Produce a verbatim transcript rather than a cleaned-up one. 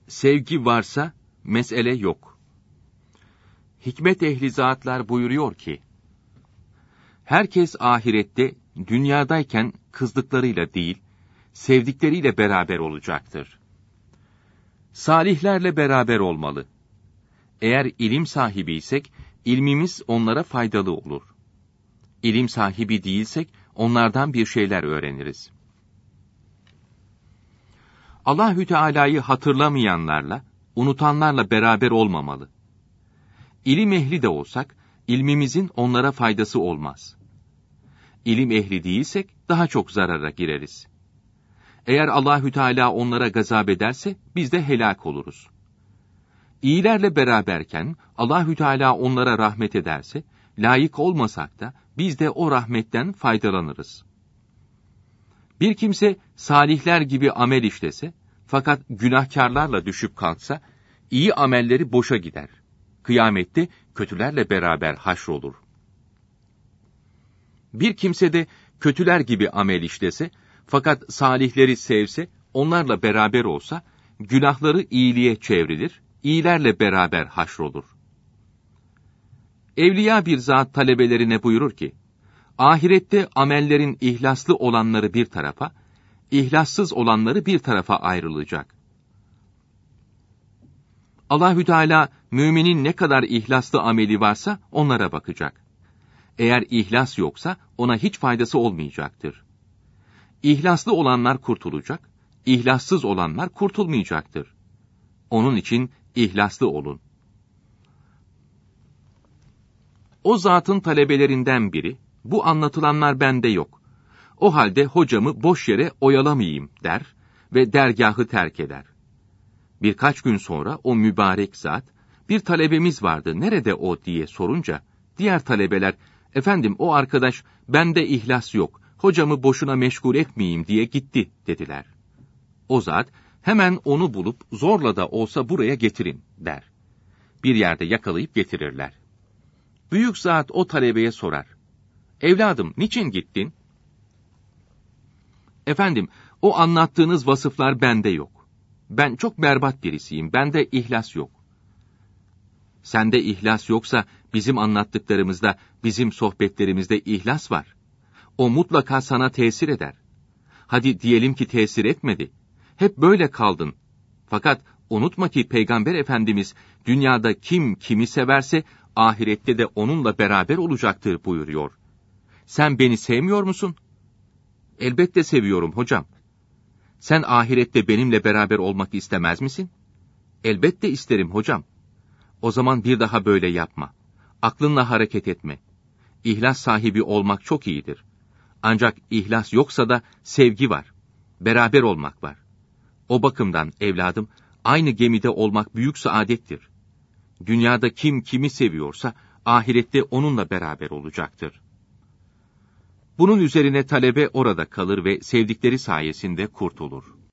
sevgi varsa mesele yok. Hikmet ehli zatlar buyuruyor ki, herkes ahirette dünyadayken kızdıklarıyla değil, sevdikleriyle beraber olacaktır. Salihlerle beraber olmalı. Eğer ilim sahibiysek, ilmimiz onlara faydalı olur. İlim sahibi değilsek, onlardan bir şeyler öğreniriz. Allahü Teala'yı hatırlamayanlarla, unutanlarla beraber olmamalı. İlim ehli de olsak, ilmimizin onlara faydası olmaz. İlim ehli değilsek, daha çok zarara gireriz. Eğer Allahü Teala onlara gazap ederse, biz de helak oluruz. İyilerle beraberken, Allahü Teala onlara rahmet ederse, layık olmasak da, biz de o rahmetten faydalanırız. Bir kimse, salihler gibi amel işlese, fakat günahkarlarla düşüp kalksa, iyi amelleri boşa gider. Kıyamette, kötülerle beraber haşrolur. Bir kimse de, kötüler gibi amel işlese, fakat salihleri sevse, onlarla beraber olsa, günahları iyiliğe çevrilir, iyilerle beraber haşrolur. Evliya bir zat talebelerine buyurur ki, ahirette amellerin ihlaslı olanları bir tarafa, ihlassız olanları bir tarafa ayrılacak. Allahü Teala, müminin ne kadar ihlaslı ameli varsa onlara bakacak. Eğer ihlas yoksa, ona hiç faydası olmayacaktır. İhlaslı olanlar kurtulacak, ihlassız olanlar kurtulmayacaktır. Onun için ihlaslı olun. O zatın talebelerinden biri, bu anlatılanlar bende yok. O halde hocamı boş yere oyalamayayım der ve dergahı terk eder. Birkaç gün sonra o mübarek zat, bir talebemiz vardı, nerede o diye sorunca, diğer talebeler, efendim o arkadaş, bende ihlas yok, hocamı boşuna meşgul etmeyeyim diye gitti dediler. O zat, hemen onu bulup zorla da olsa buraya getirin der. Bir yerde yakalayıp getirirler. Büyük zat o talebeye sorar. Evladım, niçin gittin? Efendim, o anlattığınız vasıflar bende yok. Ben çok berbat birisiyim, bende ihlas yok. Sende ihlas yoksa, bizim anlattıklarımızda, bizim sohbetlerimizde ihlas var. O mutlaka sana tesir eder. Hadi diyelim ki tesir etmedi. Hep böyle kaldın. Fakat unutma ki Peygamber Efendimiz, dünyada kim kimi severse, ahirette de onunla beraber olacaktır buyuruyor. Sen beni sevmiyor musun? Elbette seviyorum hocam. Sen ahirette benimle beraber olmak istemez misin? Elbette isterim hocam. O zaman bir daha böyle yapma. Aklınla hareket etme. İhlas sahibi olmak çok iyidir. Ancak ihlas yoksa da sevgi var. Beraber olmak var. O bakımdan evladım, aynı gemide olmak büyük saadettir. Dünyada kim kimi seviyorsa, ahirette onunla beraber olacaktır. Bunun üzerine talebe orada kalır ve sevdikleri sayesinde kurtulur.